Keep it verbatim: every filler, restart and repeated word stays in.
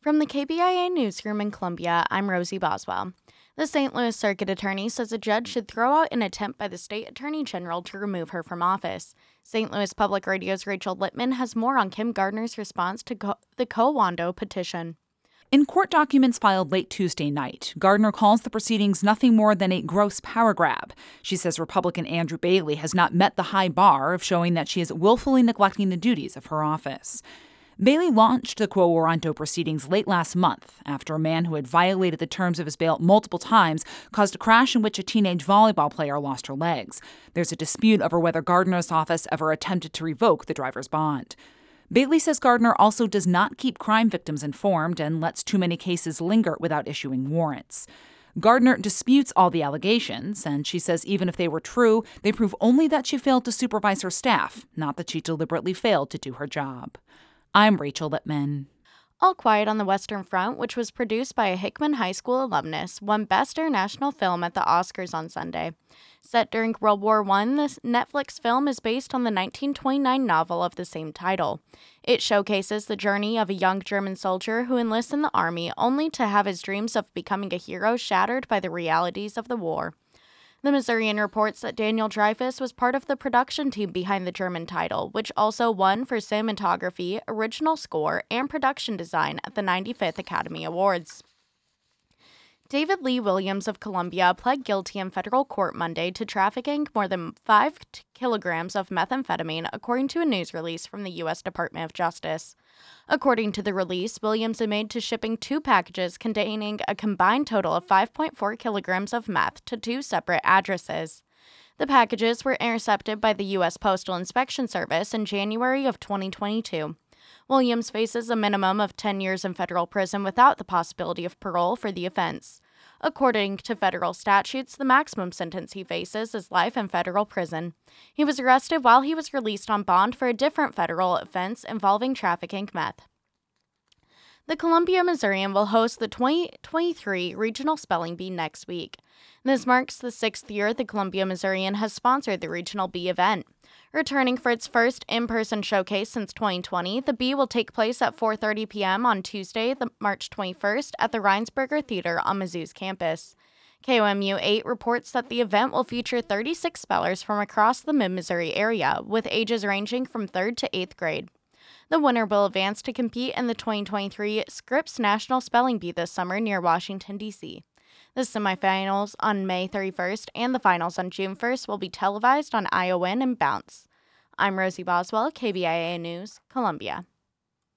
From the K B I A newsroom in Columbia, I'm Rosie Boswell. The Saint Louis Circuit Attorney says a judge should throw out an attempt by the state attorney general to remove her from office. Saint Louis Public Radio's Rachel Lippman has more on Kim Gardner's response to co- the Co-Wando petition. In court documents filed late Tuesday night, Gardner calls the proceedings nothing more than a gross power grab. She says Republican Andrew Bailey has not met the high bar of showing that she is willfully neglecting the duties of her office. Bailey launched the Quo Warranto proceedings late last month after a man who had violated the terms of his bail multiple times caused a crash in which a teenage volleyball player lost her legs. There's a dispute over whether Gardner's office ever attempted to revoke the driver's bond. Bailey says Gardner also does not keep crime victims informed and lets too many cases linger without issuing warrants. Gardner disputes all the allegations, and she says even if they were true, they prove only that she failed to supervise her staff, not that she deliberately failed to do her job. I'm Rachel Lippman. All Quiet on the Western Front, which was produced by a Hickman High School alumnus, won Best International Film at the Oscars on Sunday. Set during World War One, this Netflix film is based on the nineteen twenty-nine novel of the same title. It showcases the journey of a young German soldier who enlists in the army only to have his dreams of becoming a hero shattered by the realities of the war. The Missourian reports that Daniel Dreyfuss was part of the production team behind the German title, which also won for cinematography, original score, and production design at the ninety-fifth Academy Awards. David Lee Williams of Columbia pled guilty in federal court Monday to trafficking more than five kilograms of methamphetamine, according to a news release from the U S Department of Justice. According to the release, Williams admitted to shipping two packages containing a combined total of five point four kilograms of meth to two separate addresses. The packages were intercepted by the U S Postal Inspection Service in January of twenty twenty-two. Williams faces a minimum of ten years in federal prison without the possibility of parole for the offense. According to federal statutes, the maximum sentence he faces is life in federal prison. He was arrested while he was released on bond for a different federal offense involving trafficking meth. The Columbia Missourian will host the twenty twenty-three Regional Spelling Bee next week. This marks the sixth year the Columbia Missourian has sponsored the Regional Bee event. Returning for its first in-person showcase since twenty twenty, the Bee will take place at four thirty p.m. on Tuesday, the March twenty-first, at the Reinsberger Theater on Mizzou's campus. K O M U eight reports that the event will feature thirty-six spellers from across the mid-Missouri area, with ages ranging from third to eighth grade. The winner will advance to compete in the twenty twenty-three Scripps National Spelling Bee this summer near Washington, D C The semifinals on May thirty-first and the finals on June first will be televised on I O N and Bounce. I'm Rosie Boswell, K B I A News, Columbia.